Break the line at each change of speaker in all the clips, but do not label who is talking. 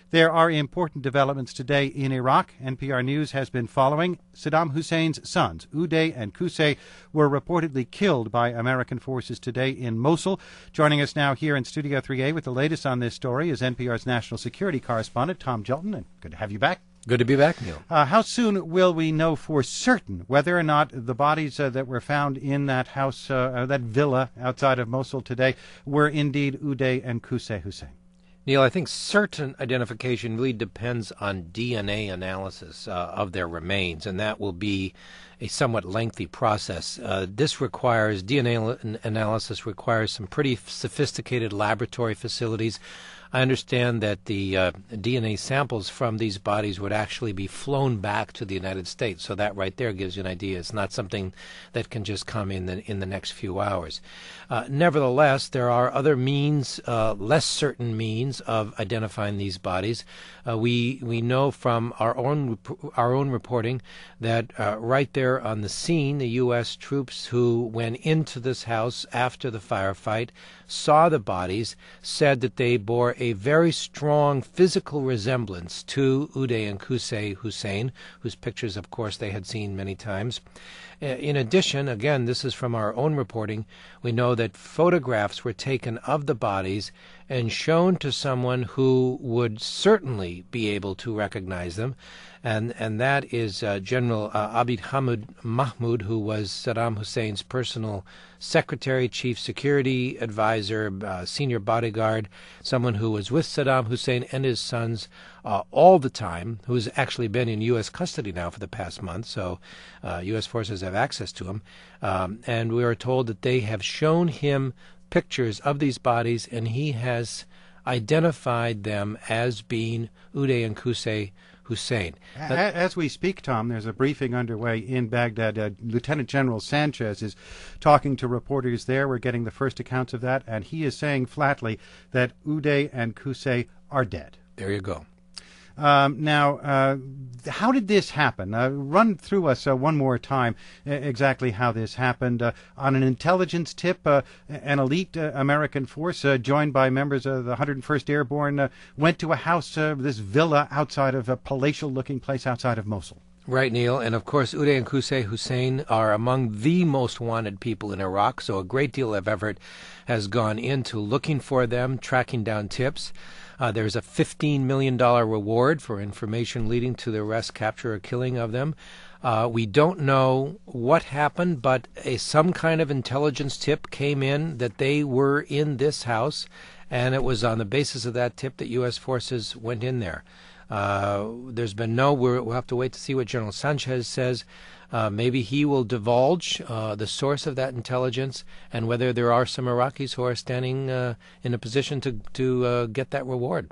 There are important developments today in Iraq. NPR News has been following. Saddam Hussein's sons, Uday and Qusay, were reportedly killed by American forces today in Mosul. Joining us now here in Studio 3A with the latest on this story is NPR's national security correspondent, Tom Gjelten. And good to have you back.
Good to be back, Neil.
How soon will we know for certain whether or not the bodies that were found in that house, that villa outside of Mosul today, were indeed Uday and Qusay Hussein?
Neil, I think certain identification really depends on DNA analysis of their remains, and that will be a somewhat lengthy process. DNA analysis requires some pretty sophisticated laboratory facilities. I understand that the DNA samples from these bodies would actually be flown back to the United States, so that right there gives you an idea. It's not something that can just come in the next few hours. Nevertheless, there are other means, less certain means of identifying these bodies. We know from our own reporting that right there on the scene, the U.S. troops who went into this house after the firefight saw the bodies, said that they bore a very strong physical resemblance to Uday and Qusay Hussein, whose pictures, of course, they had seen many times. In addition, again, this is from our own reporting, we know that photographs were taken of the bodies and shown to someone who would certainly be able to recognize them, and that is General Abid Hamid Mahmoud, who was Saddam Hussein's personal secretary, chief security advisor, senior bodyguard, someone who was with Saddam Hussein and his sons all the time, who's actually been in U.S. custody now for the past month, so U.S. forces have access to him. And we are told that they have shown him pictures of these bodies, and he has identified them as being Uday and Qusay Hussein.
As we speak, Tom, there's a briefing underway in Baghdad. Lieutenant General Sanchez is talking to reporters there. We're getting the first accounts of that, and he is saying flatly that Uday and Qusay are dead.
There you go.
Now, how did this happen? Run through us one more time exactly how this happened. On an intelligence tip, an elite American force joined by members of the 101st Airborne went to a house, this villa outside of a palatial-looking place outside of Mosul.
Right, Neil. And, of course, Uday and Qusay Hussein are among the most wanted people in Iraq, so a great deal of effort has gone into looking for them, tracking down tips. There's a $15 million reward for information leading to the arrest, capture, or killing of them. We don't know what happened, but some kind of intelligence tip came in that they were in this house, and it was on the basis of that tip that U.S. forces went in there. There's been we'll have to wait to see what General Sanchez says. Maybe he will divulge the source of that intelligence and whether there are some Iraqis who are standing in a position to get that reward.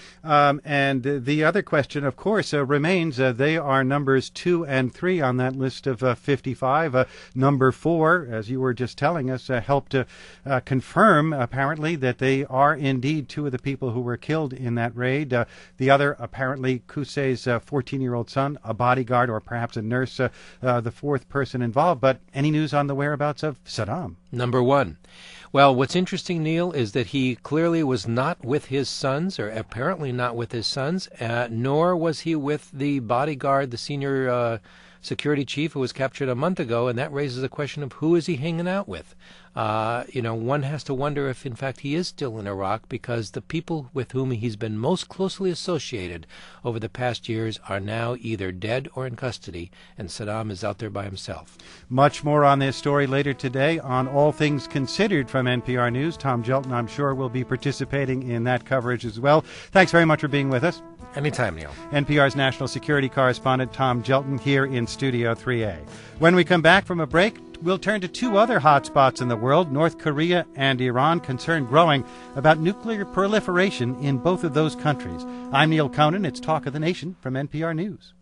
And the other question, of course, remains. They are numbers 2 and 3 on that list of 55. Number 4, as you were just telling us, helped to confirm, apparently, that they are indeed 2 of the people who were killed in that raid. The other, apparently, Qusay's 14-year-old son, a bodyguard or perhaps a nurse, the 4th person involved. But any news on the whereabouts of Saddam?
Number 1. Well, what's interesting, Neil, is that he clearly was not with his sons, or apparently not with his sons, nor was he with the bodyguard, the senior security chief who was captured a month ago, and that raises the question of who is he hanging out with. One has to wonder if, in fact, he is still in Iraq, because the people with whom he's been most closely associated over the past years are now either dead or in custody, and Saddam is out there by himself.
Much more on this story later today on All Things Considered from NPR News. Tom Gjelten, I'm sure, will be participating in that coverage as well. Thanks very much for being with us.
Anytime, Neil.
NPR's national security correspondent Tom Gjelten here in Studio 3A. When we come back from a break, we'll turn to 2 other hotspots in the world, North Korea and Iran, concern growing about nuclear proliferation in both of those countries. I'm Neil Conan. It's Talk of the Nation from NPR News.